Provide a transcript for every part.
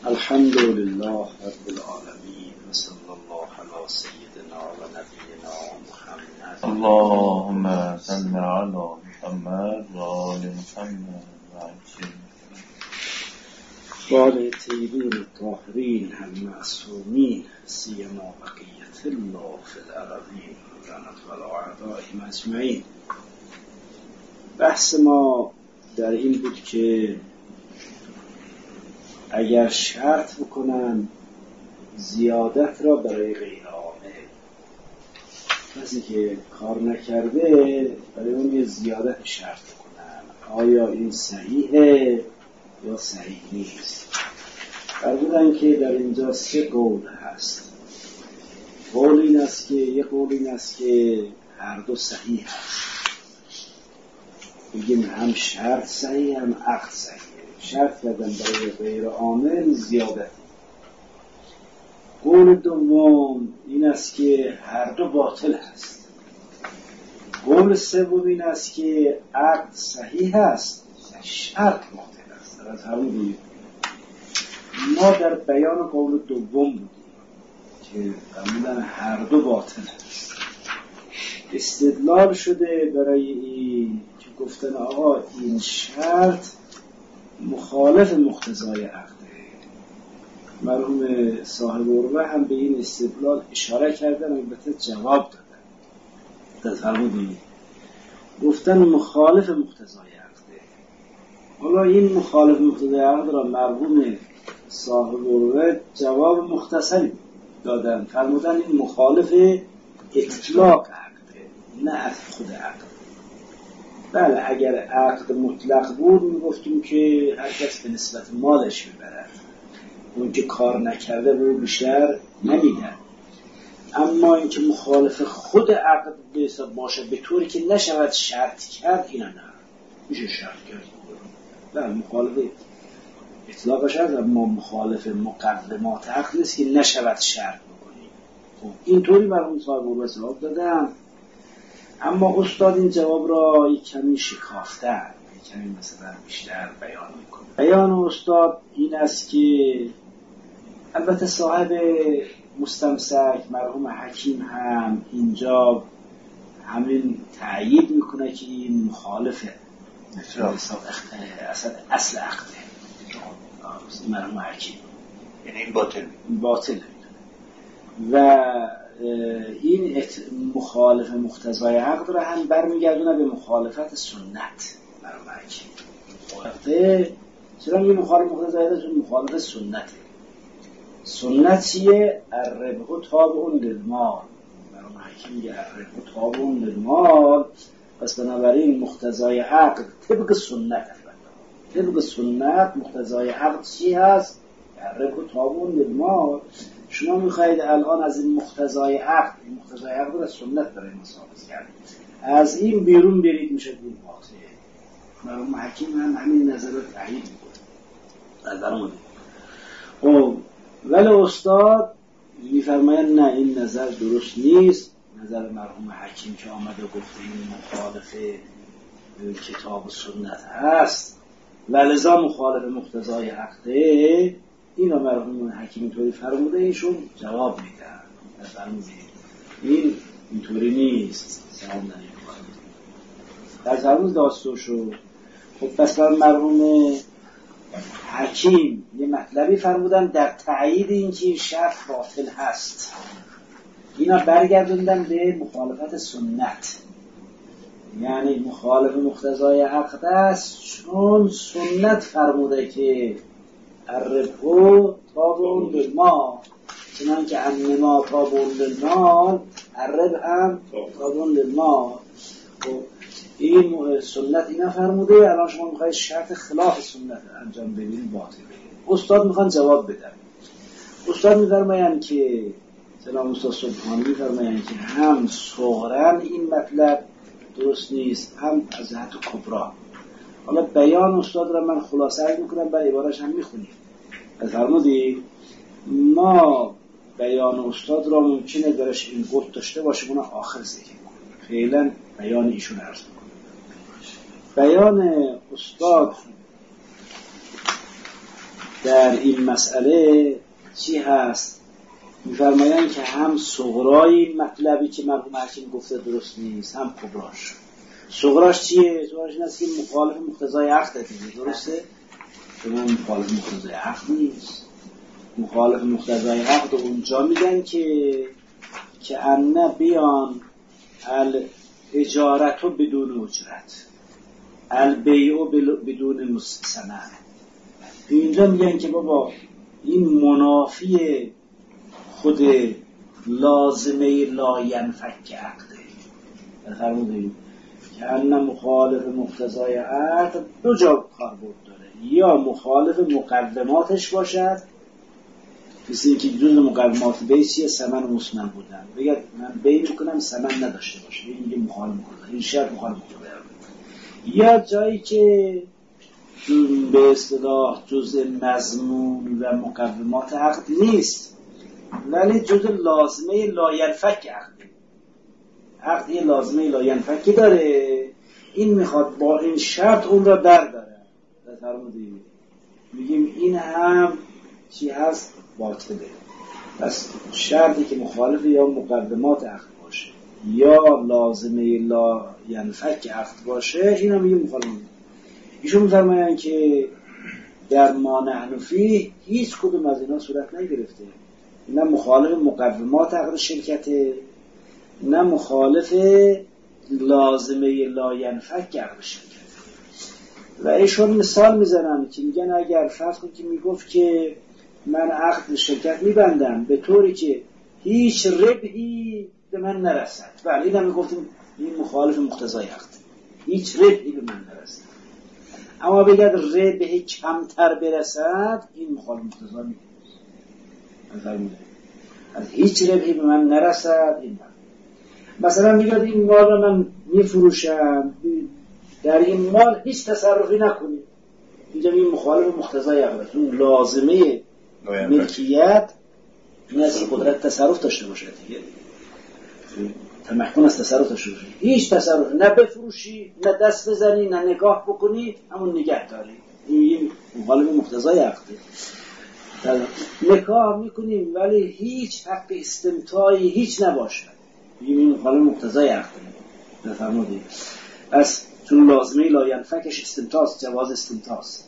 الحمد لله رب العالمين وصلى الله على سيدنا و نبینا محمد. اللهم صل على محمد و آل محمد و عجل وآل طیبین الطاهرین المعصومین سیما بقیة الله فی الارضین لعنة والاعداء اجمعین. بحث ما در این بود که اگر شرط بکنن زیادت را برای غیر عامل، کسی که کار نکرده برای اون یه زیادت شرط بکنن، آیا این صحیحه یا صحیح نیست؟ فرمودن که در اینجا سه قول هست. قول این است که یک قول این است که هر دو صحیح هست، بگیم هم شرط صحیح هم عقد صحیح. شرط کردن برای غیر عامل زیادت. قول دوم این است که هر دو باطل هست. قول سوم این است که عقد صحیح هست، شرط باطل است. از همون ما در بیان قول دوم بودیم که فرمودن هر دو باطل هست. استدلال شده برای این که گفتن آقا این شرط مخالف مقتضای عقده. مرحوم صاحب عروه هم به این استدلال اشاره کردن، البته جواب دادن. فرمودید گفتن مخالف مقتضای عقده. حالا این مخالف مقتضای عقده را مرحوم صاحب عروه جواب مختصری دادن. فرمودن این مخالف اطلاق عقده، نه از خود عقده. بله اگر عقد مطلق بود میگفتیم که هر کس به نسبت مالش میبرد، اون که کار نکرده به بیشتر نمیدن. اما اینکه مخالف خود عقد باشه به طوری که نشود شرط کرد، اینا نه میشه شرط کرد. بله مخالف اطلاقش هست، اما مخالف مقدمات عقد است که نشود شرط بکنیم. خب اینطوری مرحوم صاحب عروه جواب دادن. اما استاد این جواب را یک کمی شکافتن، یک کمی مثلا بیشتر بیان میکنه. بیان استاد این است که البته صاحب مستمسک مرحوم حکیم هم اینجا همین تأیید میکنه که این مخالفه اصل عقده مرحوم حکیم، یعنی این باطل و این مخالف مقتضای عقد را هم برمیگردونه به مخالفت سنت. چرا میگه مخالف مقتضای عقد؟ مخالف سنته. سنت چیه؟ الربح تابع للمال. مرحوم حکیم میگه الربح تابع للمال. پس بنابراین مقتضای عقد طبق سنت، طبق سنت مقتضای عقد چی هست؟ الربح تابع للمال. شما میخواهید الان از این مقتضای عقد را سنت برای ما ثابت کردید، از این بیرون برید میشه این باطل. مرحوم حکیم هم همین نظر رو تایید میکنه. خب ولی استاد میفرماید نه این نظر درست نیست. نظر مرحوم حکیم که آمده گفته این مخالف کتاب و سنت هست و لذا مخالف مقتضای عقده. این رو مرحوم حکیم اینطوری فرموده، ایشون جواب میدن فرمودید این اینطوری نیست، سلام نمیکنه در فرمود داستوشو. خب پس مرحوم حکیم یه مطلبی فرمودن در تأیید این که این شرط باطل هست. اینا برگردوندن به مخالفت سنت، یعنی مخالف مقتضای عقد است، چون سنت فرموده که الربح تابع للمال، چنانکه انما تابع للمال الربح هم تابع للمال. این سنت اینا فرموده، الان شما میخواید شرط خلاف سنت انجام بدید باطل. استاد میخوان جواب بدن. استاد میفرمایند که سلام استاد سبحانی میفرمایند که هم صغرا این مطلب درست نیست، هم از جهت کبرا. حالا بیان استاد را من خلاصه میکنم، بعد عبارش هم میخونیم. فرمودی ما بیان استاد را ممکنه درش این گفت داشته باشه، اون آخر ذکر کنیم. فعلا بیان ایشون عرض میکنم. بیان استاد در این مسئله چی هست؟ می‌فرمایند که هم صغرای مطلبی که مرحوم حکیم گفته درست نیست، هم کبراش. صغراش چیه؟ صغراش این است که مخالف مقتضای عقد دیگه، درسته؟ شما مخالف مقتضای عقد نیست. مخالف مقتضای عقد اونجا میگن که ان بیان الاجارت بدون اجرت، البیع بدون ثمن. اینجا میگن که بابا این منافی خود لازمه لا ینفک عقده. فرمودیم که ان مخالف مقتضای عقد دو جا کاربرد داره، یا مخالف مقدماتش باشد، مثل اینکه جزء مقدمات بیع چیه؟ ثمن و مسمن بودن، بگه من بیع میکنم ثمن نداشته باشه، این میگه مخالف مقتضای، این شرط مخالف مقتضای عقد. یا جایی که به اصطلاح جزء مضمون و مقدمات عقد نیست ولی جزء لازمه لاینفک عقده. عقد یه لازمه لاینفکی داره، این میخواد با این شرط اون را برداره. فرمودیم میگیم این هم چی هست؟ باطله. پس شرطی که مخالف یا مقدمات عقد باشه یا لازمه لاینفک عقد باشه، این هم میگیم مخالف. ایشون می‌فرمایند که در ما نحن فیه هیچ کدوم از اینا صورت نگرفته، نه مخالف مقدمات عقد شرکته، نه مخالف لازمه لاینفک عقد شرکته. و ایشون مثال میزنن که میگن اگر فرض کنید که میگفت که من عقد شرکت میبندم به طوری که هیچ ربحی به من نرسد، بله این هم میگفتیم این مخالف مقتضای عقد، هیچ ربحی به من نرسد. اما بگید ربح کمتر برسد، این مخالف مقتضا نیست. از هیچ ربحی به من نرسد، این مثلا بگید این مال رو من میفروشم، در این مال هیچ تصرفی نکنید، اینجا این مخالف مقتضای عقد. اون لازمه ملکیت این از قدرت تصرف داشته باشه دیگه، تمکن از تصرف داشته باشه، هیچ تصرف نه بفروشی نه دست بزنی نه نگاه بکنی، همون نگه داری، این مخالف مقتضای عقده. نکاح میکنیم ولی هیچ حق استمتاعی هیچ نباشه، این مخالف مقتضای عقده. بفرمایید پس چون لازمه لاینفکش استمتاعست، جواز استمتاعست.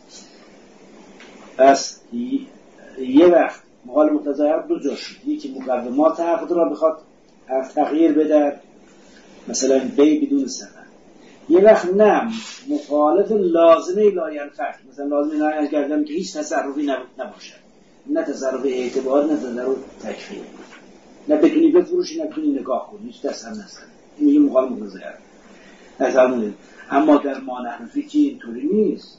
پس یه وقت مخالف مقتضای عقد دو جا شد، یکی مقدمات عقد را بخواد تغییر بده، مثلا بیع بدون ثمن. یه وقت نه، مخالف لازمه لاینفک، مثلا لازمه لاینفک کردن که هیچ تصرفی نباشه، نه تصرف اعتبار نه تصرف تکفیر، نه بتونی بفروشی نه بتونی نگاه کنی، هیچ دست هم نزن، این میگه مخالف مقتضای عقد. اما در ما نحن فیه که اینطوری نیست.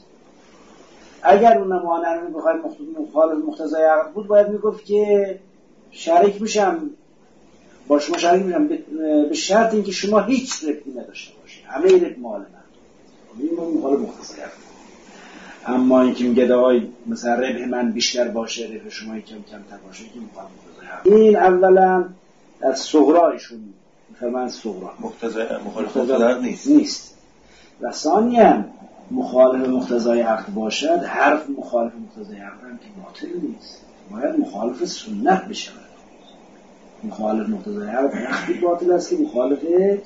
اگر اون ما نحن بخوایم مخالف مقتضای عقد بود، باید میگفت که شریک میشم با شما، شریک میشم به شرط اینکه شما هیچ ربحی نداشته باشید، همه ربح مال من، این مخالف مقتضای عقد. اما اینکه میگه آقای مثلا ربح من بیشتر باشه، ربح شما کمتر باشه، این مخالف مقتضای عقد. این اولا از صغرایشون میفهمن، صغرا مخالف مقتضای نیست. و ثانیاً مخالف مقتضای عقد باشد، حرف مخالف مقتضای عقد هم که باطل نیست، باید مخالف سنت بشود. مخالف مقتضای عقد وقتی باطل است که مخالف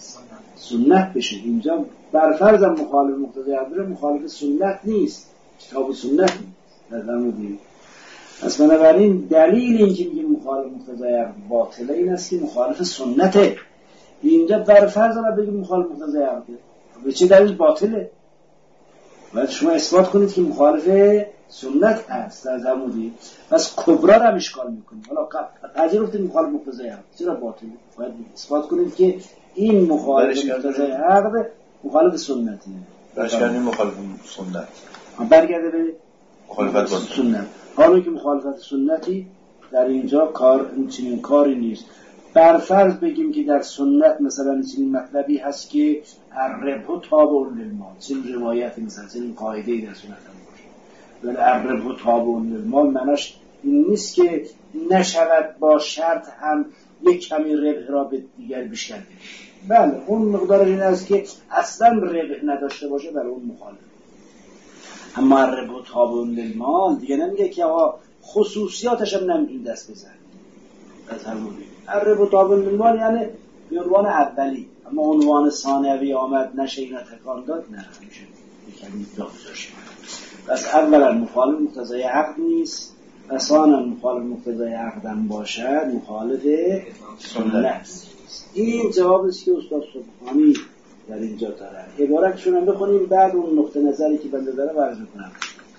سنت بشه. اینجا برفرض مخالف مقتضای عقد مخالف سنت نیست، کتاب و سنت نیست. پس بنابراین دلیل این که میگه مخالف مقتضای عقد باطله این است که مخالف سنته. اینجا برفرض را بگیم مخالف مقتضای عقد، به چه دلیل باطله؟ باید شما اثبات کنید که مخالف سنت هست در زمودی. پس کبرا را اشکال میکنید. حالا پذیرفتید مخالف مقتضای عقد، چرا باطله؟ باید اثبات کنید که این مخالف مقتضای عقد مخالف سنتیه. برش کردیم مخالف سنت، برگرده به مخالفت سنت. حالا که مخالفت سنتی در اینجا چنین کاری نیست. برفرض بگیم که در سنت مثلا چنین مطلبی هست که الربح تابع للمال، چنین روایتی مثلا چنین قاعده‌ای در سنت هم باشه، ولی الربح تابع للمال معناش این نیست که نشود با شرط هم یک کمی ربح را به دیگر بیشتر بدیم. بله، اون مقدار این است که اصلا ربح نداشته باشه، برای اون مخالف. اما الربح تابع للمال دیگه نمیگه که آقا خصوصیاتش هم نمیتونی دست بزنی. از همون الربح تابع للمال یعنی به عنوان اولی، اما عنوان ثانوی آمد نشه اینا تکان داد، نه همیشه یکمی دافتاش. پس اولا مخالف مقتضای عقد نیست و ثانیا مخالف مقتضای عقد هم باشد مخالف سنت. این جوابی است که استاد سبحانی در اینجا دارن. عبارتشون هم بخونیم بعد اون نقطه نظری که بنده داره عرض می‌کنم.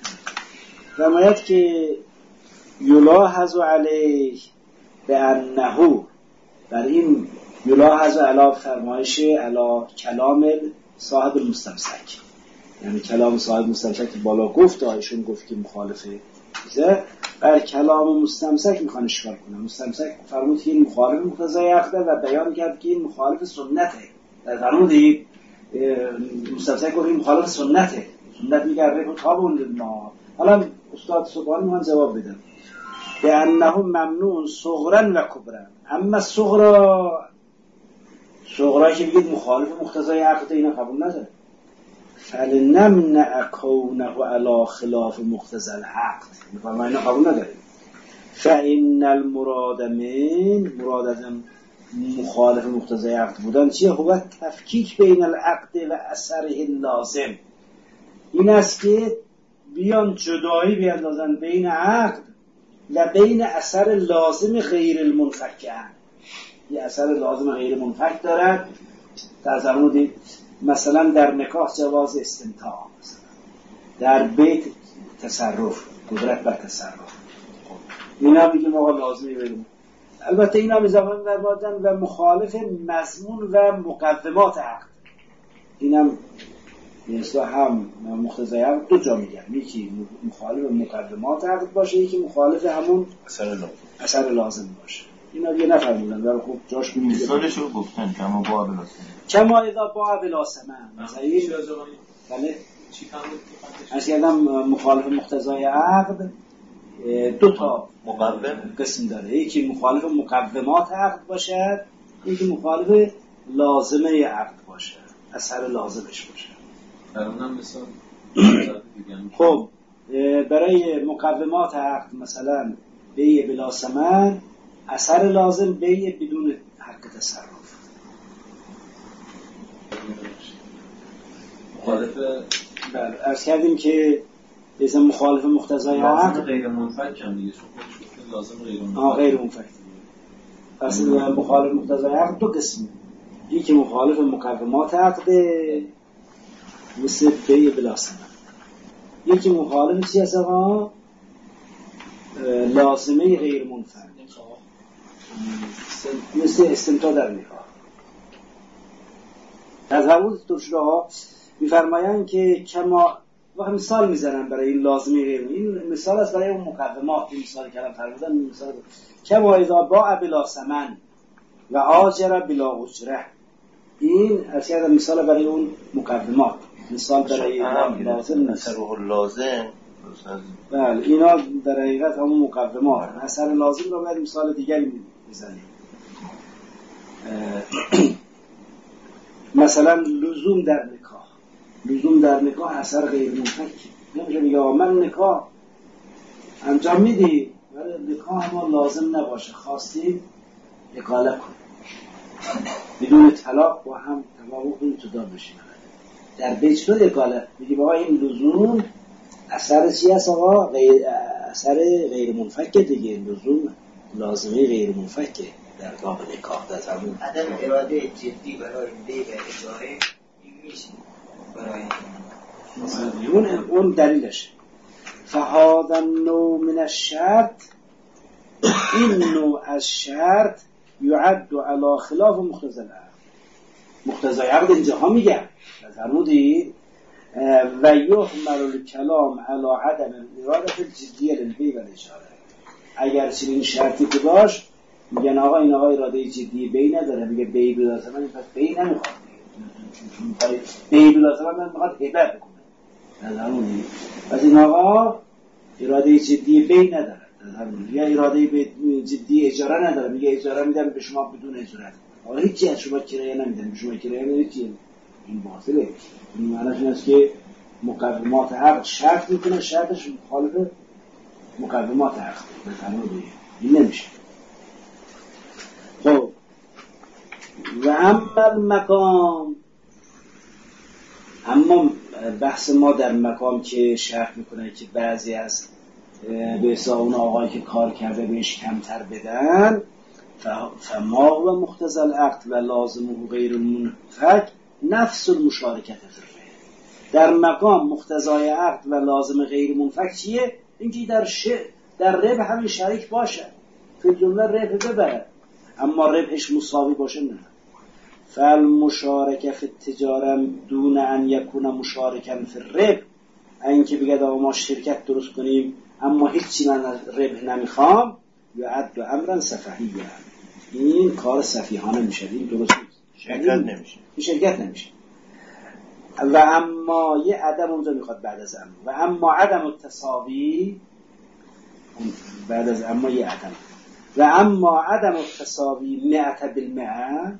فرماید که یلاحظ علیه بأنه، بر این یلاحظ علی فرمایش علی کلام صاحب المستمسک، یعنی کلام صاحب مستمسک بالا گفت ایشون گفت که مخالفه چیزه، بر کلام مستمسک میخوان اشکال کنه. مستمسک فرمود که این مخالف مقتضای عقده و بیان کرد که این مخالف سنته. در فرمودی مستمسک گفت این مخالف سنته، سنت میگه ربح تابع للمال. حالا استاد سبحانی من جواب بدم به انه ممنوع صغرا و کبرا. اما صغرا که بگید مخالف مقتضای عقده اینا قبول نداره. فلنمنع کونه علی خلاف مقتضى العقد، ما اینا قبول نداریم. فإن المراد من مرادتم مخالف مقتضای عقد بودن چیه؟ هو تفکیک بین العقد و اثره لازم. این است که بیان جدایی بیاندازن بین عقد و بین اثر لازم غیر المنفک. یه اثر لازم غیر منفک دارد. در زمان مثلا در نکاح جواز استمتاع، در بیت تصرف، قدرت بر تصرف، اینا میگیم آقا لازمی بریم. البته اینا به زمان دربادن و مخالف مضمون و مقدمات عقد. اینم مثلا هم مقتضای عقد دو جا میگن، یکی مخالف مقدمات عقد باشه، یکی مخالف همون اثر لازم باشه. اینا دیگه نفهمیدن ولی خب جاش میگه. مثالش رو گفتن کما با بلا کما اذا با بلا ثمن. مثلا بله چی فرمود؟ از کردم مخالف مقتضای عقد دو تا مقوم قسم داره. یکی مخالف مقومات عقد باشد، یکی مخالف لازمه عقد باشد، اثر لازمش باشه. اونم مثلا خب برای مقومات عقد مثلا بیع بلا ثمن، اثر لازم بیع بدون حق تصرف. مخالف بله عرض کردیم که مثلا مخالف مقتضای عقد غیر منفک هم دیگه، چون لازم غیر منفک. پس مخالف مقتضای عقد دو قسمه، یکی مخالف مقومات عقد مثل بیع بلا ثمن، یکی مخالف چی هست آقا؟ لازمه غیر منفک مثل استمتاع در نکاح. از حوض ترشدها میفرمایند که کما وقت مثال میزنن برای این لازمه غیر، این مثال است برای اون مقدمات. این مثال کلام فرمودن مثال کما اذا باع بلا ثمن و آجر بلا اجره. این اصلا مثال برای اون مقدمات، مثال برای لازم اثر لازم. بله اینا در حقیقت همون مقدمات. اثر لازم رو باید مثال دیگری بزنیم. مثلا لزوم در نکاح اثر غیر منفک. نمیشه بگه من نکاح انجام میدی ولی نکاح ما لازم نباشه، خواستیم اقاله کن بدون طلاق با هم توافق کنیم جدا بشیم. در بیت شد اقاله میگه بابا این لزوم اثر چی هست آقا؟ اثر غیر منفکه دیگه. لزوم لازمه غیر منفکه در باب نکاح. در زمان عدم اراده جدی برای بیع و اجاره این میشه برای اون دلیلش. فهذا النوع من الشرط، این نوع از شرط یعد علی خلاف مقتضى العقد. مقتضای عقد اینجاها میگن فرمودید و یحمل الکلام علی عدم اراده الجدیه للبیع و الاجاره. اگر چنین شرطی که باش میگن آقا این آقا اراده جدی بیع نداره، میگه بیع بلا ثمن، پس بیع نمیخواد. بیع بلا ثمن میخواد هبه بکنه. نظرمون پس این آقا اراده جدی بیع نداره، یا اراده جدی اجاره نداره، میگه اجاره میدم به شما بدون اجارت. آقا هیچی از شما کرایه نمیدم، به شما کرایه نمیدم. این باطله. این معنیش این است که مقومات عقل شرط میکنه، شرطش مخالف مقومات عقل مثلا این نمیشه. خب و اما المقام، اما بحث ما در مقام که شرط میکنه که بعضی از به حساب اون آقایی که کار کرده بهش کمتر بدن، فما و مقتضی العقد و لازمه غیر المنفک نفس المشارکت فی. در مقام مقتضای عقد و لازم غیر منفک چیه؟ اینکه در ربح همین شریک باشه، که جمله ربح ببره اما ربحش مساوی باشه نه. فالمشارکه فی التجاره دون ان یکون مشارکا فی الربح، اینکه بگه ما شرکت درست کنیم اما هیچی من ربح نمیخوام، یعد امرا سفیها، این کار سفیهانه میشه، این درست نیست، شرکت نمیشه. و اما یه عدم اونجا میخواد بعد از اما، و اما عدم التساوی، بعد از اما یه عدم، و اما عدم التساوی مئة بالمئة،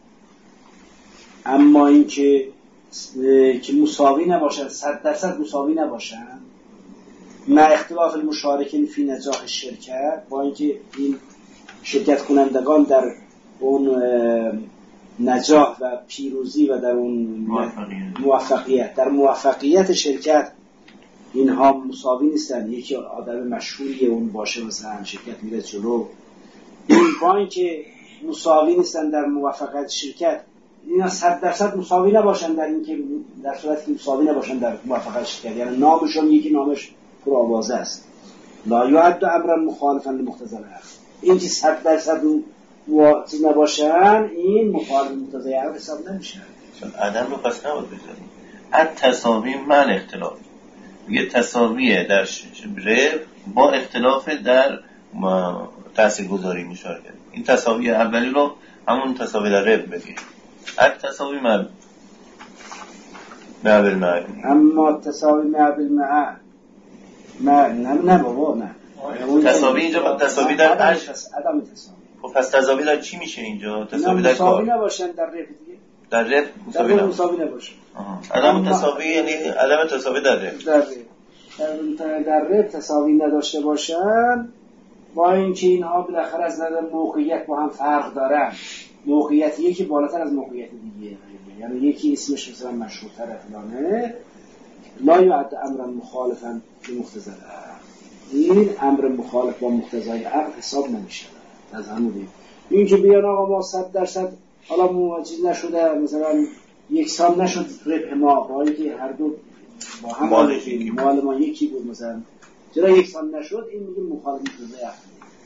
اما این که مساوی نباشن، 100% مساوی نباشن، مع اختلاف المشارکین فی نجاح شرکت، با اینکه این شرکت کنندگان در اون نجاح و پیروزی و در اون موفقیت، در موفقیت شرکت اینها مساوی نیستن. یکی آدم مشهوری اون باشه مثلا شرکت میره جلو، این با اینکه مساوی نیستن در موفقیت شرکت، اینا 100% مساوی نباشن در این که در صورتی که مساوی نباشن در موفقیت شرکت، یعنی نامشون یکی نامش پرآوازه است. لا یعد امرا مخالفا لمقتضی العقل، این که 100% چیز نباشن این مخالف مقتضی عقل حساب نمیشه. عدم رو پس نباید بذاریم. التساوی من اختلاف، یه تساویه در ربح با اختلاف در تاثیرگذاری مشارکت. این تساوی اولی رو همون تساوی در ربح بگیریم. التساوی من معبل معه، اما تساوی معبل معه نه بابا نه، تساوی اینجا تساوی در عدم تساوی. خب پس تساوی در چی میشه اینجا؟ تساوی در کار مساوی نباشن در ربح دیگه، در ربح مساوی نباشن. عدم تساوی یعنی عدم تساوی در ربح، در ربح تساوی نداشته باشن، با اینکه اینها بالاخره از نظر موقعیت با هم فرق دارن. موقعیت یکی بالاتر از موقعیت دیگه، یعنی یکی اسمش مثلا مشهورتره فلانه، لا یعد امرا مخالفا لمقتضی العقل، این امر مخالف با مقتضای عقل حساب نمیشه. از همون این که بیان آقا ما 100% حالا چیز نشده، مثلا یکسان نشد ربح ما، با اینکه هر دو با هم مال ما یکی بود، مثلا چرا یکسان نشد، این میگه مخالف مقتضای عقل.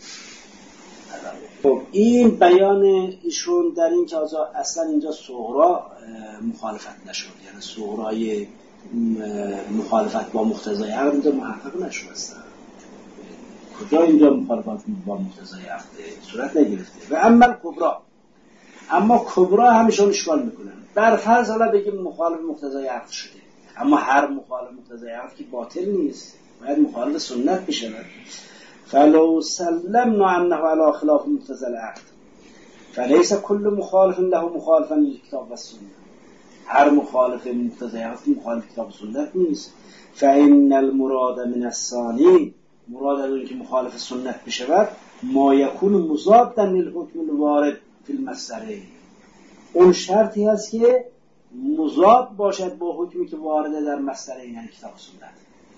خب این بیان ایشون در این که اصلا اینجا صغرا مخالفت نشد، یعنی صغرای مخالفت با مقتضای عقل اینجا محقق نشد. اصلا کجا اینجا مخالفت با مقتضای عقل صورت نگرفته. و اما کبرا، اما کبرا همیشون اشکال میکنن. بر فرض حالا بگیم مخالف مقتضای عقل شده، اما هر مخالف مقتضای عقل که باطل نیست، باید مخالف سنت بشه. فلو سلمنا عنه على خلاف مقتضى العقد فليس كل مخالف له مخالفا للكتاب والسنه، هر مخالف مقتضى العقد مخالف کتاب و سنت نیست. فإن المراد من الثاني، مراد از اون که مخالف سنت بشود، ما يكون مضادا للحكم الوارد في المصدر، اون شرطی هست که مضاد باشد با حکمی که وارده در مصدر، یعنی کتاب و سنت.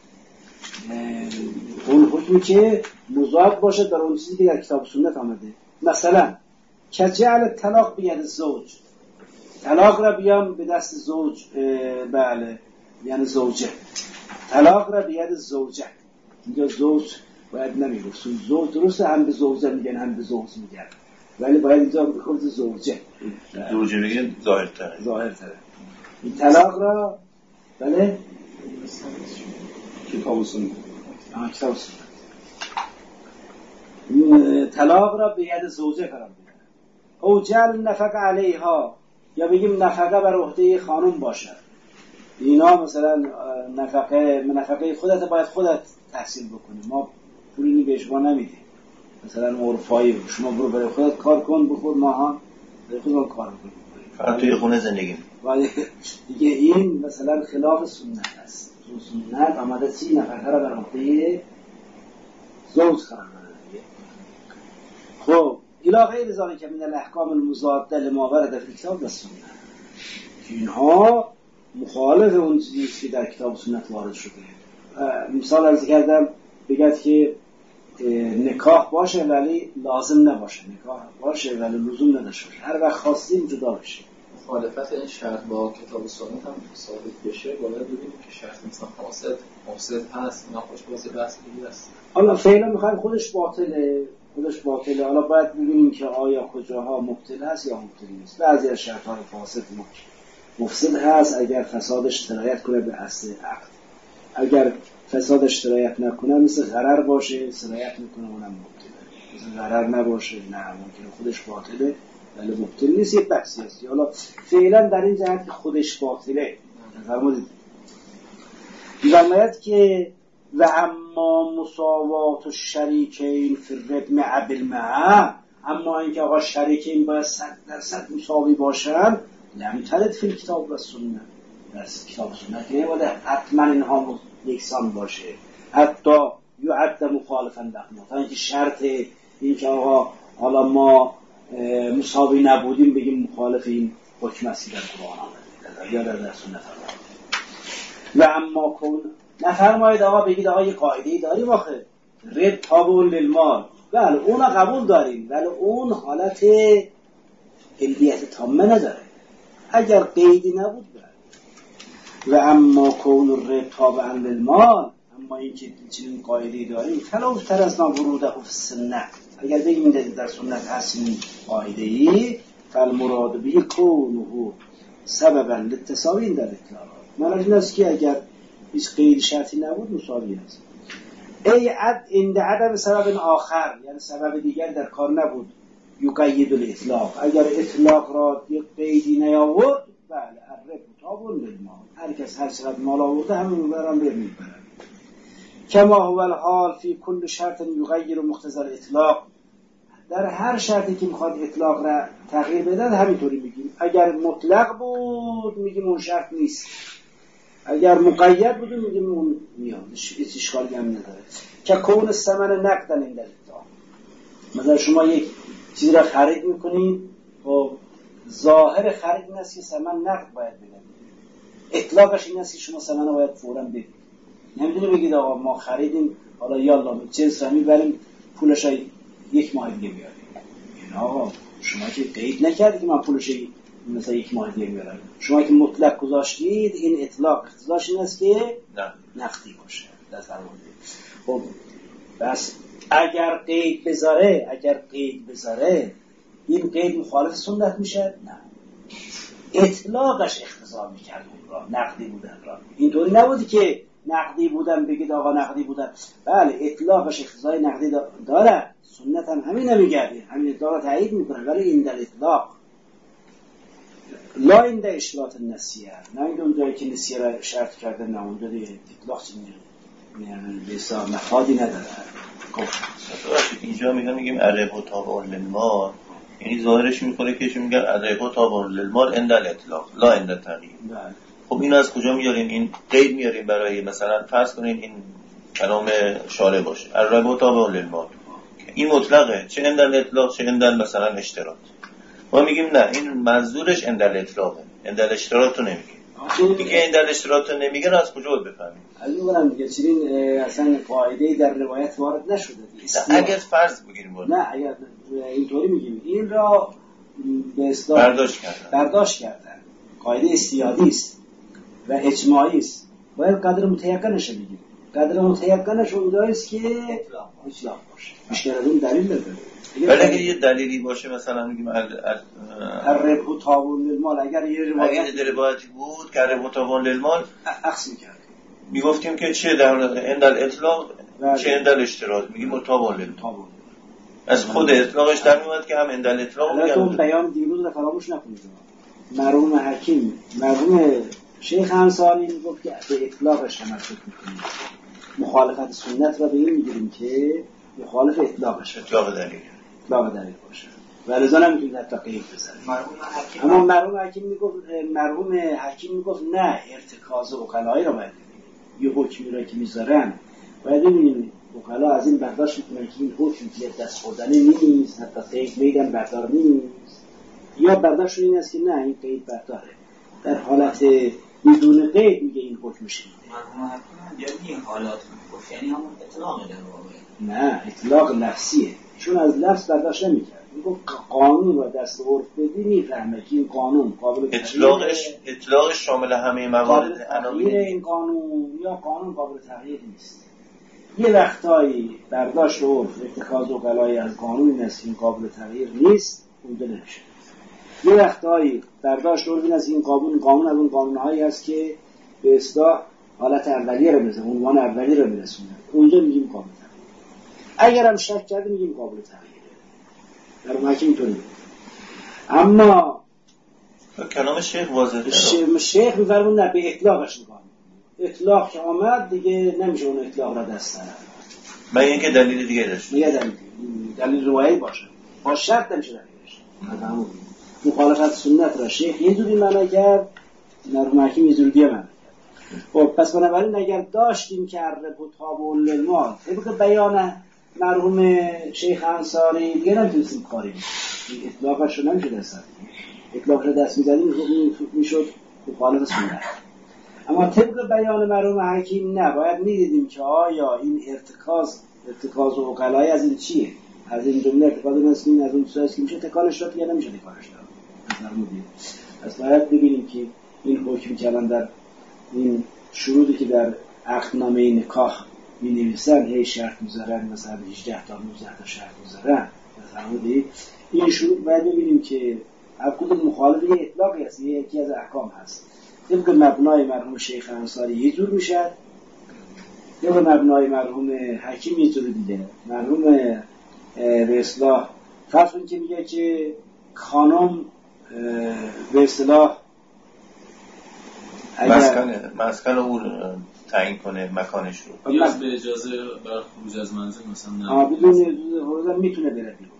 اون حکمی که مضاد باشه در اون چیزی که در کتاب و سنت آمده. مثلا کجعل طلاق بید زوج، طلاق را بیام به دست زوج، بله یعنی زوجه، طلاق را بید زوجه، اینجا زوج باید نمیگفت، زوج درسته هم به زوجه میگن هم به زوج میگن، ولی باید اینجا بخورد زوجه، زوجه بگن ظاهرتره. این طلاق را بله کتاب و سنت، کتاب و سنت، طلاق را به ید زوجه قرار بدن. او جعل نفقه علیها، یا بگیم نفقه بر عهده خانم باشد. اینا مثلا نفقه خودت باید خودت تحصیل بکنی، ما پولی به شما نمیدیم، مثلا عرفایی شما برو برای خودت کار کن بخور، ماها برای خودت کار بکنیم، فقط توی خونه زندگی دیگه. این مثلا خلاف سنت است. سنت آمده 30 نفر را در عهده زوج قرار داده. خب الی غیر ذلک من الاحکام المضاده لما ورد فی الکتاب و سنت، اینها مخالف اون چیزی که در کتاب و سنت وارد شده. مثال عرض کردم بگید که نکاح باشه ولی لازم نباشه، نکاح باشه ولی لزوم نداشته باشه، هر وقت خواستیم جدا بشه. مخالفت این شرط با کتاب و سنت هم ثابت بشه، باید ببینیم که شرط مثلا فاسد هست، ناخوش بازی بحث دیگه است. حالا فعلا میخوایم خودش باطله، حالا باید ببینیم که آیا کجاها مبطل هست یا مبطل نیست. بعضی از شرط‌های فاسد مفسد هست اگر فسادش سرایت کنه به اصل عقد، اگر فسادش سرایت نکنه مثل غرر باشه سرایت میکنه اونم مبطله، مثل غرر نباشه نه ممکنه خودش باطله ولی مبطل نیست. یه بحثی هست. حالا فعلا در این جهت که خودش باطله فرمودید می‌فرماید که و اما مساوات الشریکین فی الربح مع بالمع، اما اینکه آقا شریکین باید 100% مساوی باشن لم ترد فی الکتاب و سنت، در کتاب و سنت نمی‌باید حتما اینها یکسان باشه، حتی یعد مخالفا لهما، تا اینکه شرط این که آقا حالا ما مساوی نبودیم بگیم مخالف این حکم است در قرآن آمده یا در سنت آمده. و اما کن نفرمایید آقا بگید آقا یه قاعده‌ای داریم آخه رد تابع للمال، بله اون قبول داریم ولی اون حالت علویت تامه نداره، اگر قیدی نبود بله. و اما کون الرد تابعا للمال، اما این که چنین قاعده‌ای داریم فلو افترضنا وروده فی السنت، اگر بگیم در سنت هست این قاعده‌ای فالمراد به کونه سببا للتساوی در اطلاق، معنی این است که اگر هیچ قید شرطی نبود مساوی است. ای عند عدم سبب آخر، یعنی سبب دیگر در کار نبود، یقید الاطلاق، اگر اطلاق را قیدی نیاورد بله الربح تابع للمال، هر کس هر چقدر مال آورده همون میبرن میبرن. کما هو الحال فی کل شرط یغیر مقتضی الاطلاق، در هر شرطی که میخواد اطلاق را تغییر بدن همینطوری میگیم، اگر مطلق بود میگیم اون شرط نیست، اگر مقید بود میگیم اون میاد، هیچ اشکالی هم نداره. که کون ثمن نقدن این در ادعا، مثلا شما یک چیزی را خرید میکنید و ظاهر خرید این است که ثمن نقد باید بدن، اطلاقش این است که شما ثمن رو باید فوراً بدید، نمیدونی بگید آقا ما خریدیم حالا یالا جنس را میبریم پولش های یک ماه دیگه بیاریم، این آقا شما که قید نکردید که من پولش مثلا یک ماه دیگه بیارم، شما که مطلق گذاشتید این اطلاق اقتضاش این است که نقدی باشه در فرمانده. خب بس اگر قید بذاره این قید مخالف سنت میشه؟ نه، اطلاقش اقتضا میکرد اون را نقدی بودن را، اینطوری نبودی که نقدی بودن بگید آقا نقدی بودن، بله اطلاقش اقتضای نقدی داره، سنت هم همین نمیگرده، همین اطلاق تایید میکنه، ولی این در اطلاق لا این در اشراط نسیه، نه این اونجایی که نسیه را شرط کرده، نه اونجا دیگه اطلاق بسیار نخوادی نداره. اینجا میگیم الربح تابع للمال، یعنی ظاهرش میکنه که میگن الربح تابع للمال عند الاطلاق لا عند التغییر. خب اینو از کجا میاریم؟ این قید میاریم برای مثلا فرض کنین این کلام شارع باشه الربح تابع للمال، این مطلقه چه عند الاطلاق چه عند مثلا اشتراط، ما میگیم نه این منظورش عند الاطلاقه، عند الاشتراط رو نمیگه، دیگه عند الاشتراط رو نمیگن از کجا بفهمیم؟ الان دیگه چنین اصلا قاعده‌ای در روایت وارد نشده. اگه فرض بگیریم نه اگر اینطوری میگیم این را به اصطلاح برداشت کردن، قاعده استیادی است و اجماعی است، باید قدر متیقنش بگیم، قدر متیقنش اونجایی است که اطلاق باشه، بیشتر از اون دلیل نداره. ولی اگه یه دلیلی باشه مثلا میگیم الربح تابع للمال، اگر یه روایتی بود که الربح تابع للمال عکس می‌کرد، میگفتیم که چه در عند الاطلاق چه عند الاشتراط میگیم تابع للمال، از خود اطلاقش در میاد که هم عند الاطلاق میگم. اون بیان دیروز رو فراموش نکنید، مرحوم حکیم مرحوم شیخ انصاری میگفت که به اطلاقش تمسک می‌کنیم، مخالفت سنت را به این میگیریم که مخالف اطلاقش اطلاق دلیل باشه و لذا نمیتونید حتی قید بزنید. اما مرحوم حکیم میگفت نه ارتکاز عقلایی را باید بگیریم، یه حکمی را که میذارن باید ببینیم وکلا از این برداشت میکنن که این حکم که دست خوردنی نیست، حتی قیدم بردار نیست، یا برداشت این است که نه این قید برداره، در حالت بدون قید میگه این حکم شده. مرحوم حکم جدی این حالات میگفت، یعنی همون اطلاق در واقع. نه اطلاق لفظیه، چون از لفظ برداشت نمیکرد، میگه قانون و دست عرف بدی میفهمه که این قانون قابل اطلاقش شامل همه موارد عناوین این قانون یا قانون قابل تغییر نیست. یه وقتایی برداشت عرف اتخاذ وکلای از قانون این است که این قابل تغییر نیست، اونجا نمیشه. یه وقتایی برداشت عرف این است این قانون از اون قانونهایی هست که به اصطلاح حالت اولیه رو بزنه، عنوان اولیه رو برسونه، اونجا میگیم قابل تغییر. اگر هم شک کردیم میگیم قابل تغییره. در محکم اینطوری بود. اما کلام شیخ واضحه. شیخ می‌فرمود نه به اطلاقش نگاه. اطلاق که آمد دیگه نمیشه اون اطلاق را دست نرد. من اینکه دلیل دیگه داشت. دیگه دلیل روایی باشه. با شرط نمیشه دلیلش. مخالفت سنت را شیخ یه جوری معنی کرد، مرحوم حکیم یه جوری دیگه معنی کرد. خب پس بنابراین اگر داشتیم که ربط‌ها به المال طبق بیان مرحوم شیخ انصاری دیگه نمیتونستیم کاری این اطلاقش رو نمیشه دست اطلاقش رو دست میزدیم میشد مخالف سنت. اما طبق بیان مرحوم حکیم نه، باید میدیدیم که آیا این ارتکاز و عقلای از این چیه، از این جمله ارتکاز نسبین از اون سویس که میشه تکانش داد یا نمیشه تکانش داد. پس باید ببینیم که این حکم کلان در این شروطی که در عقدنامه نکاح می نویسن هی شرط میذارن، مثلا 18 تا 19 تا شرط میذارن، مثلا این شروط باید ببینیم که عقد مخالف یه اطلاقی هست، یکی از احکام هست. طبق مبنای مرحوم شیخ انصاری یه جور میشه، طبق مبنای مرحوم حکیم یه جور دیگه. مرحوم به اصطلاح فرض کنید که میگه که خانم به اصطلاح مسکن او تعیین کنه مکانش رو، یا به اجازه بر خروج از منزل مثلا بدون اجازه میتونه بره بیرون.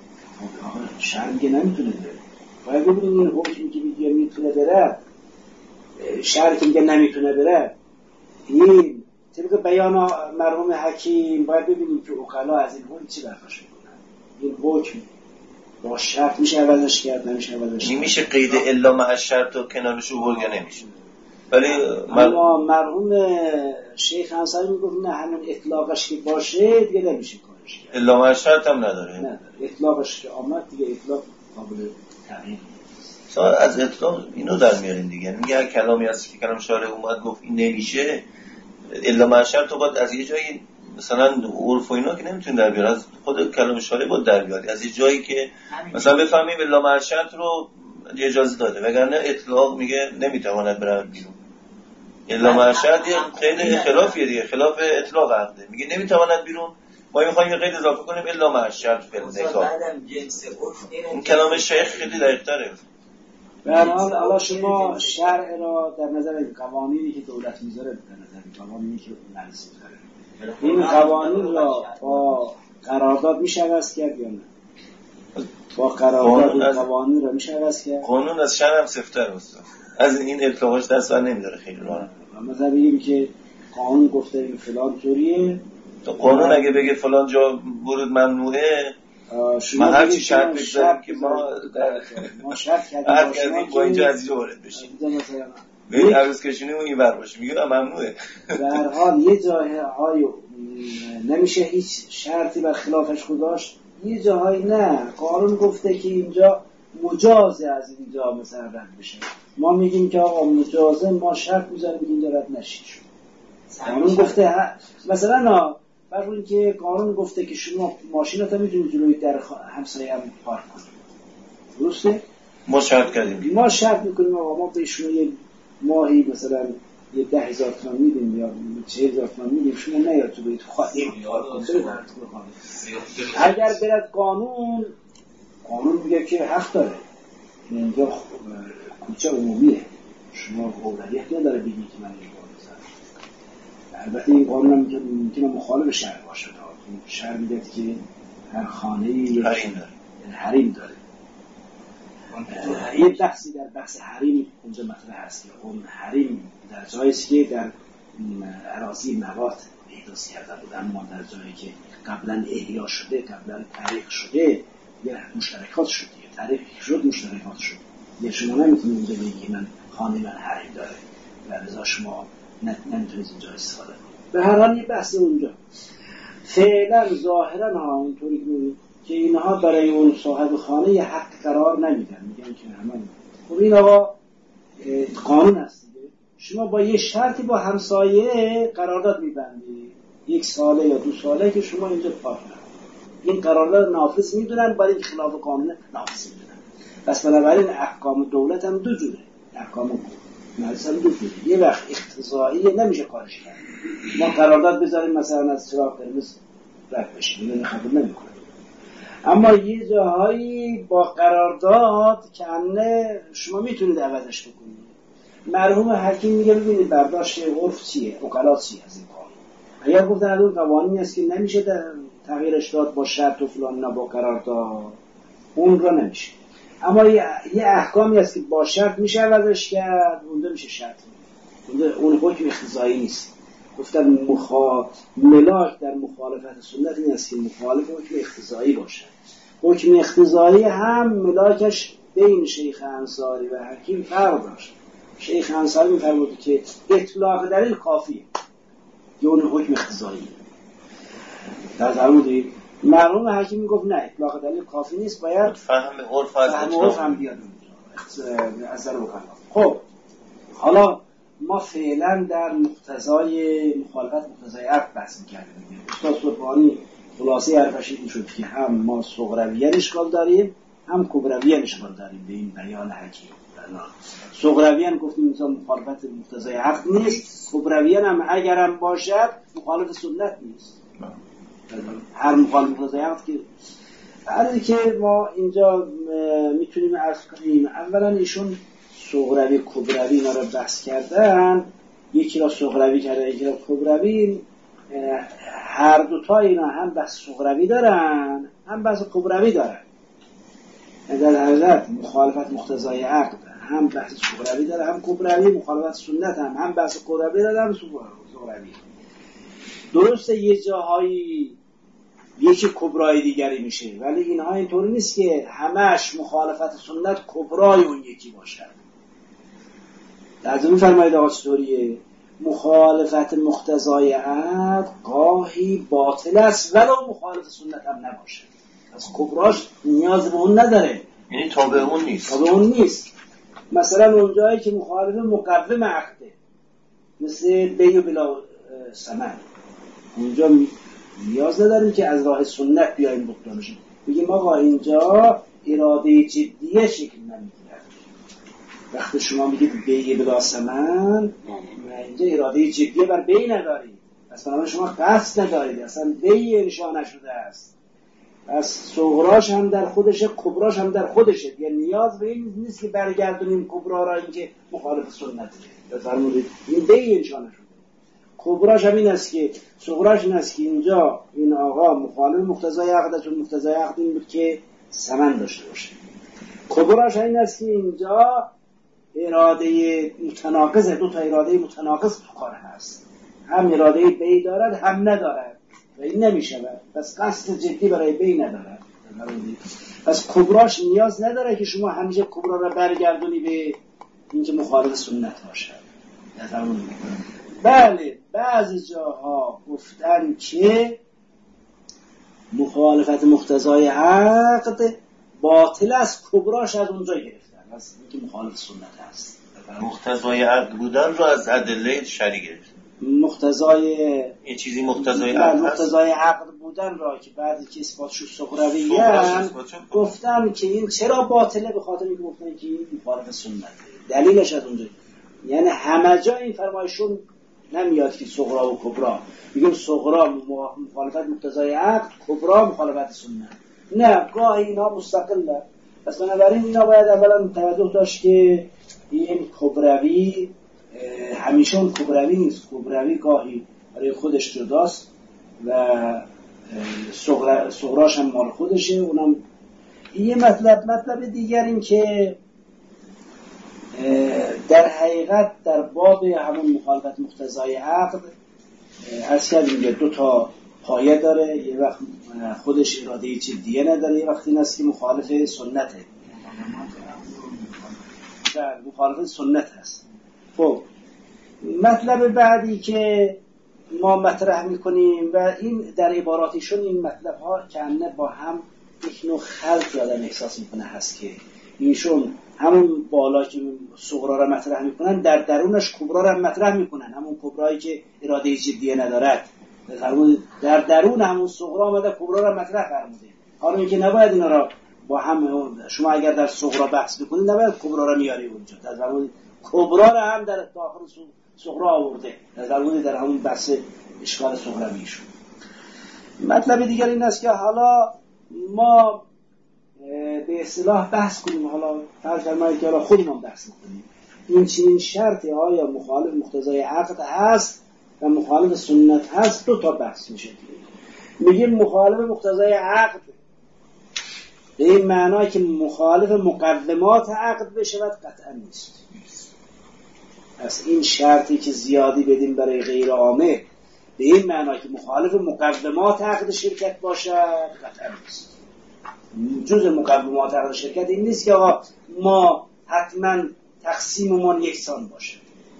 شرعی نمیتونه بره. باید ببینیم این حکمی که میگه میتونه بره، شرعی که میگه نمیتونه بره، این طبق بیان مرحوم حکیم باید ببینیم که عقلا از این حکم چی برداشت میکنن. این حکم با شرط میشه عوضش کرد، نمیشه عوضش کرد. میشه قید الا مع الشرط و کنارش رو برد یا نمیشه. ولی اما مرحوم شیخ انصاری میگفت نه، همون اطلاقش که باشه دیگه نمیشه کارش کرد. الا مع الشرط هم نداره. اطلاقش که آمد دیگه اطلاق قابل تغییر نیست. از اطلاق اینو در میارین دیگه. میگه هر کلامی هست که کلام شارع اومد گفت این نمیشه، الا مع الشرط تو باید از یه جایی مثلا عرف و اینا که نمیتونی در بیاری، از خود کلام شارع باید در بیاری، از یه جایی که مثلا بفهمیم الا مع الشرط رو اجازه داده، وگرنه اطلاق میگه نمیتواند برود بیرون. الا مع الشرط یه قید خلافیه دیگه، خلاف اطلاق عقده، میگه نمیتواند بیرون، ما میخوایم یه قید اضافه کنیم الا مع الشرط فی النکاح. این کلام شیخ خیلی دقیق‌تره. به هر حال الان شما شرع را در نظر قوانینی که دولت میذاره، در نظر قوانینی که مجلس میذاره، این قوانین را با قرارداد میشه عوض کرد یا نه؟ با قرارداد قوانین را میشه عوض کرد؟ قانون از شرع هم سفت‌تر است. از این اطلاقش دست بر نمیداره خیلی راحت. مثلا بگیم که قانون گفته این فلان طوریه، تو قانون اگه بگه فلان جا ورود ممنوعه، ما هر چی شرط بگذاریم که ما شرط کردیم با اینجا از اینجا وارد بشیم، به این عروض کشونیم این بر باشیم، میگه ممنوعه. به هر حال یه جاهای نمیشه هیچ شرطی بر خلافش گذاشت، یه جاهای نه، قانون گفته که اینجا مجازه از اینجا مثلا رد بشه، ما میگیم که آقا مجازه، ما شرط میذاریم که اینجا رد نشید. قانون گفته مثلا فرض که قانون گفته که شما ماشیناتو میتونید جلوی در همسایه هم پارک کنید، درسته؟ ما شرط کردیم، ما شرط میکنیم آقا ما به شما یه ماهی مثلا یه 10,000 تومان میدیم یا 40,000 تومان میدیم، شما نیاد تو بیت خواهیم اگر برد قانون میگه که حق داره، اینجا کوچه عمومیه، شما اولویت نداره بگید که من اینجا بزنم. البته این قانون هم میتونه مخالف شرع باشه، شرع میگه که هر خانه‌ای حریم داره. یه بحثی در بحث حریم اونجا مطرح هست که اون حریم در جاییست که در اراضی مواد احداث کرده بود، اما در جایی که قبلا احیا شده، قبلا تاریخ شده، یه مشترکات شد، یه تاریخ شد، مشترکات شد. یه شما نمیتونید اینجا بگی من خانه من حریم داره و لذا شما نمیتونید اینجا استفاده کنید. به هر حال یه بحث اونجا فعلا ظاهرا ها اینطوری که اینها برای اون صاحب خانه یه حق قرار نمیدن، میگن که همه خب این آقا قانون هست دیگه، شما با یه شرطی با همسایه قرارداد میبندی 1 ساله یا 2 ساله که شما اینجا پاک نکنید. این قرارداد نافذ میدونن، برای خلاف قانون نافذ میدونن. پس بنابراین احکام دولت هم 2 جوره، احکام مجلس هم 2 جوره. یه وقت اقتضایی نمیشه کارش کرد، ما قرارداد بذاریم مثلا از چراغ قرمز رد بشیم، اینو قبول نمیکنه. اما یه جاهایی با قرارداد که امنه شما میتونید عوضش بکنید. مرحوم حکیم میگه ببینید برداشت عرف چیه، عقلا چیه از این قانون. اگر گفتن از اون قوانینی است که نمیشه در تغییرش داد با شرط و فلان، نه با قرارداد، اون رو نمیشه. اما یه احکامی است که با شرط میشه عوضش کرد، اون میشه شرط، اون حکم اقتضایی نیست. گفتن ملاک در مخالفت سنت این است که مخالف حکم اقتضایی باشه. حکم اقتضایی هم ملاکش بین شیخ انصاری و حکیم فرق داشت. شیخ انصاری می‌فرمود که اطلاق دلیل کافیه، که اون حکم اقتضایی در فرمودید. مرحوم حکیم میگفت نه، اطلاق دلیل کافی نیست، باید فهم عرف از اطلاق هم بیاد از نظر مکلف. خب حالا ما فعلا در مقتضای مخالفت مقتضای عقد بحث می‌کردیم. استاد سبحانی خلاصه حرفش این شد که هم ما صغرویان اشکال داریم، هم کبرویان اشکال داریم به این بیان حکیم. صغرویان گفتیم اینجا مخالفت مقتضای عقد نیست، کبرویان هم اگرم باشد مخالف سنت نیست. هر مخالف مقتضای عقد که بعدی که ما اینجا میتونیم عرض کنیم، اولا ایشون صغروی کبروی اینا رو بحث کردن، یکی را صغروی کرده یکی را کبروی. هر دوتا اینا هم بحث صغروی دارن هم بحث کبروی دارن. در حقیقت مخالفت مقتضای عقد هم بحث صغروی داره هم کبروی، مخالفت سنت هم بحث کبروی داره هم صغروی. درسته یه جاهایی یکی کبرای دیگری میشه، ولی اینها اینطوری نیست که همش مخالفت سنت کبرای اون یکی باشد. لازم فرمایید آقا چطوریه؟ مخالفت مقتضای عقد گاهی باطل است ولو مخالفت سنت هم نباشه. از کبراش نیاز به اون نداره، یعنی تابع اون نیست. تابع اون نیست. مثلا اونجایی که مخالف مقوم عقده، مثل بیع بلا ثمن، اونجا نیاز نداریم که از راه سنت بیایم بکنیم. بگیم آقا اینجا اراده جدیه شکل نمیگیره. وقتی شما میگید بیع بلا ثمن، اینجا اراده جدیه بر بیع ندارید، اصلا شما قصد ندارید، اصلا بیع انشاء نشده است. پس صغراش هم در خودشه، کبراش هم در خودشه. یعنی نیاز به این نیست که برگردونیم کبرا را اینکه مخالف سنته. بفرمایید این بیع انشاء نشده. کبراش هم این است که صغراش این است که اینجا این آقا مخالف مقتضای عقد، چون مقتضای عقد این بود که ثمن داشته باشه. کبراش این است که اینجا اراده متناقض، دو تا اراده متناقض تو کار هست، هم اراده بیع دارد هم ندارد و این نمیشود. پس قصد جدی برای بیع ندارد. پس کبراش نیاز نداره که شما همیشه کبرا را برگردونی به اینکه مخالف سنت باشد. بله بعضی جاها گفتن که مخالفت مقتضای عقد باطل است، کبراش از اونجا گرفتن، از اینکه مخالف سنت هست. مقتضای عقد بودن رو از ادله شرعی گرفتن. مقتضای این چیزی مقتضای عقد هست. مقتضای عقد بودن را که بعدی که اثبات شد صغرویان گفتم که این چرا باطله، به خاطر اینکه گفتن که این مخالف سنت. دلیلش از اونجا، یعنی همه جا این فرمایشون نمیاد که صغرا و کبرا. میگیم صغرا مخالفت مقتضای عقد، کبرا مخالفت سنت. نه، گاهی اینا مستقله. پس بنابراین اینا باید اولا توجه داشت که این کبروی همیشه اون کبروی نیست. کبروی گاهی برای خودش جداست و صغراش هم مال خودشه. اونم یه مطلب دیگر این که در حقیقت در باب همون مخالفت مقتضای عقد عرض کردیم که دو تا پایه داره. یه وقت خودش اراده جدیه نداره، یه وقت این است که مخالف سنته، در مخالف سنت هست. خب مطلب بعدی که ما مطرح میکنیم و این در عباراتشون این مطلب ها کنه با هم یک نوع خلط آدم احساس میکنه هست که ایشون همون بالا که صغرا را مطرح میکنن در درونش کبرا را مطرح میکنن، همون کبرایی که اراده جدیه ندارد در درون همون صغرا آمده کبرا را مطرح فرموده. حالا اینکه نباید اینا را با هم، شما اگر در صغرا بحث بکنید نباید کبرا را میاری اونجا، در درون کبرا را هم در داخل صغرا آورده، در همون بحث اشکال صغرا میشون. مطلب دیگر این است که حالا ما به اصطلاح بحث کنیم، حالا فرض فرمایید که حالا خودمون بحث کنیم این چنین شرطی آیا مخالف مقتضای عقد هست و مخالف سنت هست. دو تا بحث میشه. میگیم مخالف مقتضای عقد به این معنی که مخالف مقومات عقد بشود قطعا نیست. پس این شرطی که زیادی بدیم برای غیر عامه به این معنی که مخالف مقومات عقد شرکت باشد قطعا نیست. جزء مقومات عقد شرکت این نیست که ما حتما تقسیممون یکسان باشه.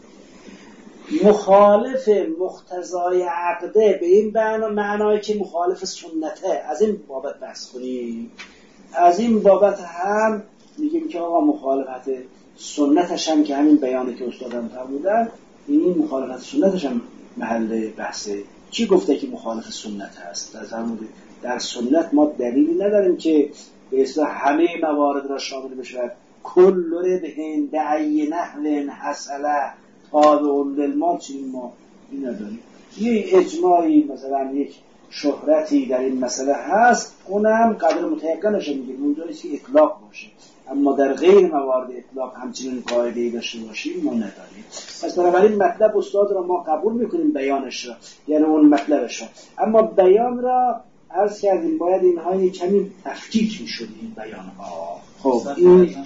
مخالف مقتضای عقده به این معنی که مخالف سنته، از این بابت بحث کنیم. از این بابت هم میگیم که آقا مخالفت سنتش هم که همین بیانی که استادم فرمودن، این مخالفت سنتش هم محل بحثه. کی گفته که مخالف سنت هست؟ در سنت ما دلیلی نداریم که به اصطلاح همه موارد را شامل بشود. کل ربح دعی نحل حسله تابع للمال، چنین ما این نداریم. یه اجماعی مثلا یک شهرتی در این مسئله هست، اونم قدر متیقنش میگیم اونجاییست که اطلاق باشه، اما در غیر موارد اطلاق همچنین قاعده‌ای داشته باشیم ما نداریم. پس بنابراین مطلب استاد را ما قبول میکنیم، بیانش را، یعنی اون مطلبش را، اما بیان را عرض کردیم باید اینها یک کمی تفکیک میشد این بیان ها. خب این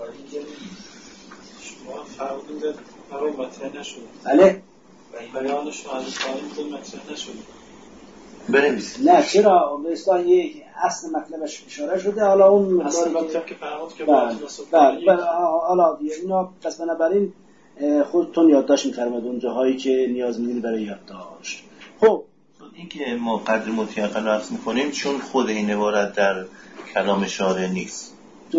شما فرمودید برای مطرح نشد. بله بیانش رو از پایین مطرح نشد. بنویسید. نه چرا به اصطلاح یک اصل مطلبش اشاره شده، حالا اون اصل مطلب که فرمود که بله حالا اینا پس بنابراین خودتون یادداشت می‌فرمایید اون جاهایی که نیاز می‌دید برای یادداشت. خب این که ما قدر مطلقاً رفض می‌کنیم چون خود این عبارت در کلام شارع نیست.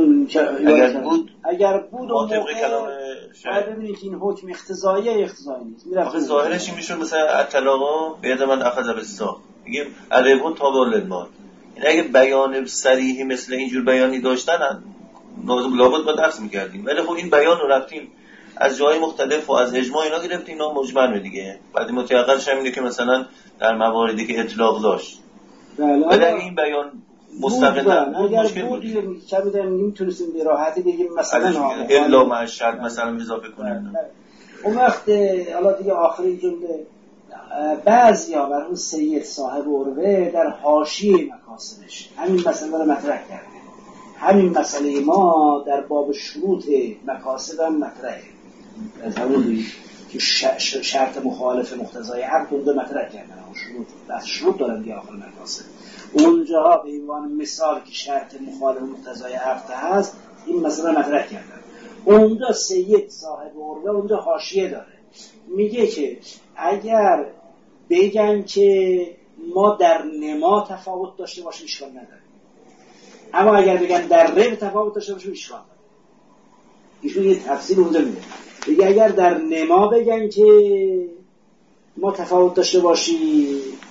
اگر بود اون موقع کلام شاید ببینید که این حکم اقتضایی نیست. آخه ظاهرش این میشه مثلا اطلاقا بیاد من اخذ بالساق میگیم الربا تابع للمال. این اگه بیان صریحی مثل اینجور بیانی داشتن لابد با درس میکردیم، ولی خب این بیان رو رفتیم از جای مختلف و از اجماع اینا گرفتیم، اینا مجمل دیگه. بعد متأخرش هم اینه که مثلا در مواردی که اطلاق داشت، ولی اگه این بیان مستقلا اگر بود که نمیتونستیم به راحتی بگیم مثلا الا مع الشرط مثلا اضافه کنیم. اون وقت حالا دیگه آخرین جمله بعضیا بر اون سید صاحب عروه در حاشیه مکاسبش همین مسئله رو مطرح کرده. همین مسئله ما در باب شروط مکاسب هم مطرحه، از همون که شرط مخالف مقتضای عقد اونجا مطرح کردن. شروط دارن دیگه آخر مکاسب اونجاها به عنوان مثال که شرط مخالف مقتضای عقد هست این مسئله مطرح کردن. اونجا سید صاحب عروه اونجا حاشیه داره، میگه که اگر بگن که ما در نما تفاوت داشته باشیم اشکال نداره، اما اگر بگن در رب تفاوت داشته باشیم اشکال داره. ایشون یه تفسیر اونجا میده، بگه اگر در نما بگن که ما تفاوت داشته باشیم،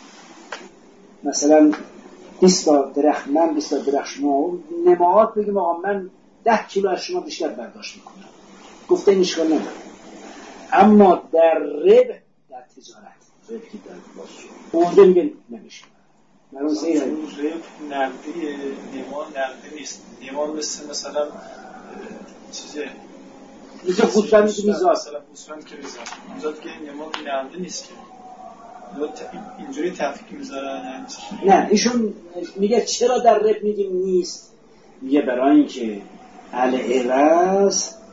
مثلا 20 تا درخت من 20 تا درخت شما، نماات بگیم آقا من 10 کیلو از شما بیشتر برداشت میکنم، گفته این اشکال نداره. اما در رب در تجارت رب که در باشه اونجا میگن نمیشه. اون رب نقدیه، نما نقدی نیست. نما مثلا چیزه اینجا خودشانی که میزاد مثلا خودشانی که میزاد اونجا دیگه نما نقدی نیست که اینجوری تفکیک میذارن. نه ایشون میگه چرا در رب میگیم نیست، میگه برای اینکه العوض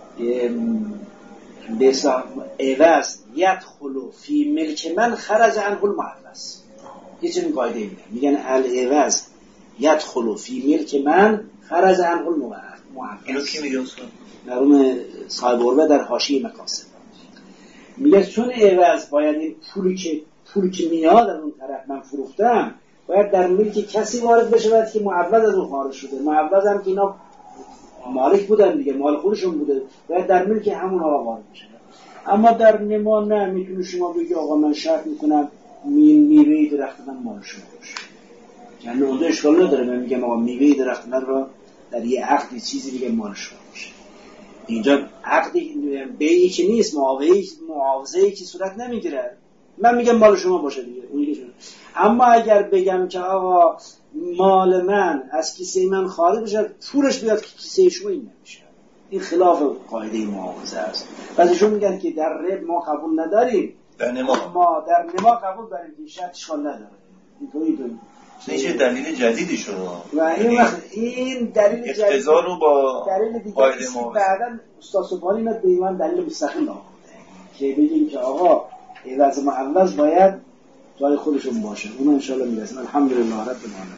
به حساب عوض یدخل فی ملک من خرج عنه المعوض. یه چنین قاعده میگن العوض یدخل فی ملک من خرج عنه المعوض. اینو کی میگه اصلا؟ مرحوم صاحب العروه در حاشیه مکاسب میگه چون عوض باید این پولی که میاد از اون طرف من فروختم باید در ملک کسی وارد بشه که معوض از اون خارج شده. معوض هم که اینا مالک بودن دیگه، مال خودشون بوده، باید در ملک همون آقا وارد بشه. اما در نما نه، میتونه شما بگی آقا من شرط میکنم میوه درخت من مال شما باشه، یعنی اونجا اشکال نداره. من میگم آقا میوه درخت من را در یه عقدی چیزی دیگه مال شما باشه. اینجا عقدی بیعی که نیست، معاوضه‌ای که صورت نمیگیره. من میگم مال شما باشه دیگه اون. اما اگر بگم که آقا مال من از کیسه من خارج بشه، پولش بیاد کیسه شما، این نمیشه. این خلاف قاعده معاوضه است. بعضیشون میگن که در رب ما قبول نداریم، در نما ما در نما قبول داریم که شرط اشکال نداره. اینطوری چه دلیل جدیدی شده و این دلیل جدید اقتضا رو با قاعده معاوضه. بعداً استاد سبحانی میاد به ایمان دلیل مستقیم آورده که بگیم که آقا عوض معوض باید جای خودشون باشه. اون ان شاء الله میرسیم. الحمدلله رب العالمین.